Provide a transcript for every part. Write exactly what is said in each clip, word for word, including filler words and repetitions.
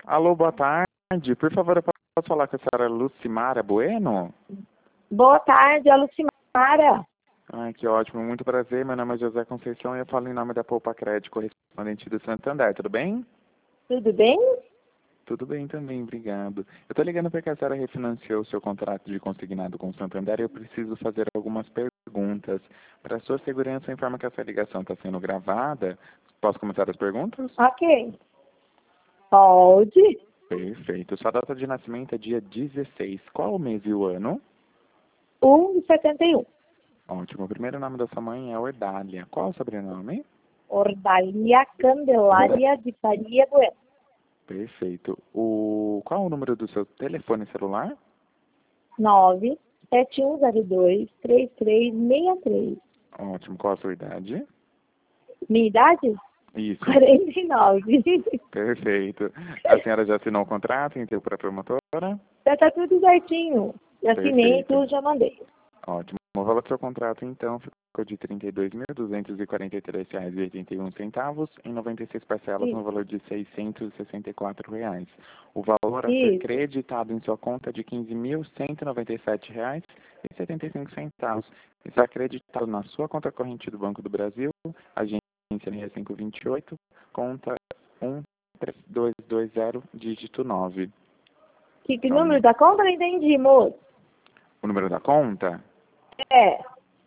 Alô, boa tarde. Por favor, eu posso falar com a senhora Lucimara Bueno? Boa tarde, a Lucimara. Ai, que ótimo. Muito prazer. Meu nome é José Conceição e eu falo em nome da Poupa Crédito, correspondente do Santander. Tudo bem? Tudo bem? Tudo bem também, obrigado. Eu estou ligando porque a senhora refinanciou o seu contrato de consignado com o Santander e eu preciso fazer algumas perguntas. Para sua segurança, informa que essa ligação está sendo gravada. Posso começar as perguntas? Ok. Pode. Perfeito. Sua data de nascimento é dia dezesseis. Qual o mês e o ano? um de setenta e um. Ótimo. O primeiro nome da sua mãe é Ordália. Qual o sobrenome? Ordalia Candelária de Faria Bueno. Perfeito. O... Qual o número do seu telefone celular? nove sete um zero dois três três seis três. Ótimo. Qual a sua idade? Minha idade? Isso. quarenta e nove. Perfeito. A senhora já assinou o contrato em seu para a promotora? Já está tudo certinho. Já assinei Perfeito. tudo, já mandei. Ótimo. O valor do seu contrato, então, ficou de trinta e dois mil duzentos e quarenta e três reais e oitenta e um centavos em noventa e seis parcelas no Isso. valor de seiscentos e sessenta e quatro reais. O valor a ser Isso. creditado em sua conta é de quinze mil cento e noventa e sete reais e setenta e cinco centavos. Está acreditado na sua conta corrente do Banco do Brasil, agência seis cinco dois oito, conta um três dois dois zero, dígito nove. Que, que Então, número da conta? Não entendi, moço. o número da conta É.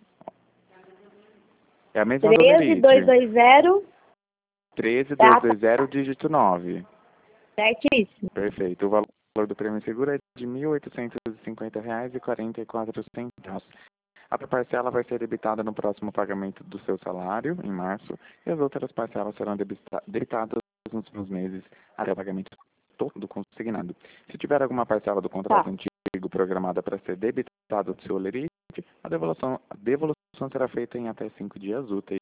é a mesma do treze Lerite. dois dois zero. treze Tá, dois tá. dois zero, dígito nove. Certíssimo. Perfeito. O valor do prêmio seguro é de mil oitocentos e cinquenta reais e quarenta e quatro centavos. A parcela vai ser debitada no próximo pagamento do seu salário, em março, e as outras parcelas serão debita- debitadas nos próximos meses até o pagamento todo do consignado. Se tiver alguma parcela do contrato Tá. antigo programada para ser debitada do seu lerite, a devolução, a devolução será feita em até cinco dias úteis.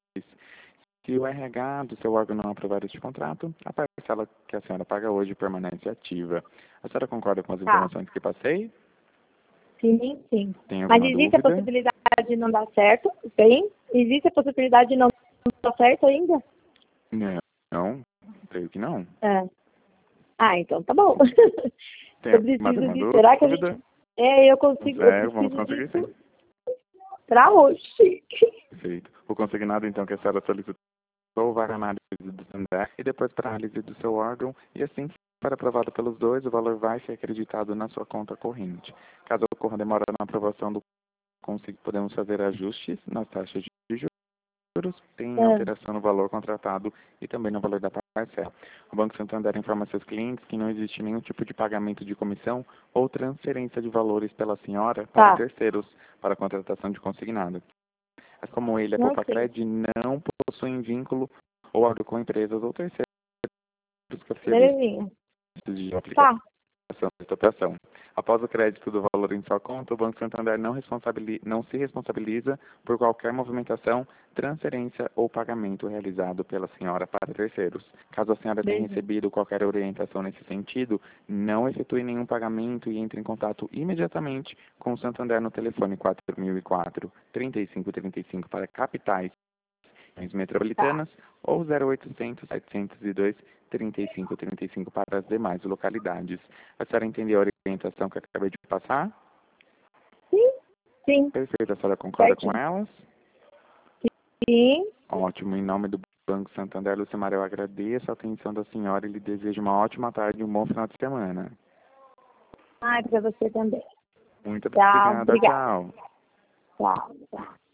Se o R H do seu órgão não aprovar este contrato, a parcela que a senhora paga hoje permanece ativa. A senhora concorda com as Tá. informações que passei? Sim, sim. Tem Mas alguma existe a dúvida? possibilidade de não dar certo? Tem? Existe a possibilidade de não dar certo ainda? Não, não, creio que não. É. Ah, então tá bom. Tem Eu mais preciso alguma de. Será que a gente. dúvida? É, eu consigo. Eu Zero, vamos preciso conseguir disso sim. pra hoje. Perfeito. O consignado, então, que a senhora solicitou vai à análise do Santander e depois para a análise do seu órgão, e assim que for aprovado pelos dois, o valor vai ser acreditado na sua conta corrente. Caso ocorra demora na aprovação do consigo, podemos fazer ajustes nas taxas de juros, tem É. alteração no valor contratado e também no valor da parcela. O Banco Santander informa seus clientes que não existe nenhum tipo de pagamento de comissão ou transferência de valores pela senhora para Tá. terceiros para a contratação de consignado. Mas como ele, a Não sei. Poupa-Cred, não possui vínculo ou acordo com empresas ou terceiros que oferecem Belezinha. serviços de aplicação Tá. desta operação. Após o crédito do valor em sua conta, o Banco Santander não, responsabili- não se responsabiliza por qualquer movimentação, transferência ou pagamento realizado pela senhora para terceiros. Caso a senhora tenha Belezinha. recebido qualquer orientação nesse sentido, não efetue nenhum pagamento e entre em contato imediatamente com o Santander no telefone quatro mil e quatro, trinta e cinco trinta e cinco para capitais regiões Tá. metropolitanas ou zero oitocentos, setecentos e dois, trinta e cinco trinta e cinco para as demais localidades. A senhora entendeu a orientação que eu acabei de passar? Sim. Sim. Perfeito, a senhora concorda com Certinho. elas? Sim. Ótimo, em nome do Banco Santander, Lucimar, eu agradeço a atenção da senhora e lhe desejo uma ótima tarde e um bom final de semana. Ah, pra você também. Muito Tchau. obrigada, Obrigada. tchau. Tchau. Tchau.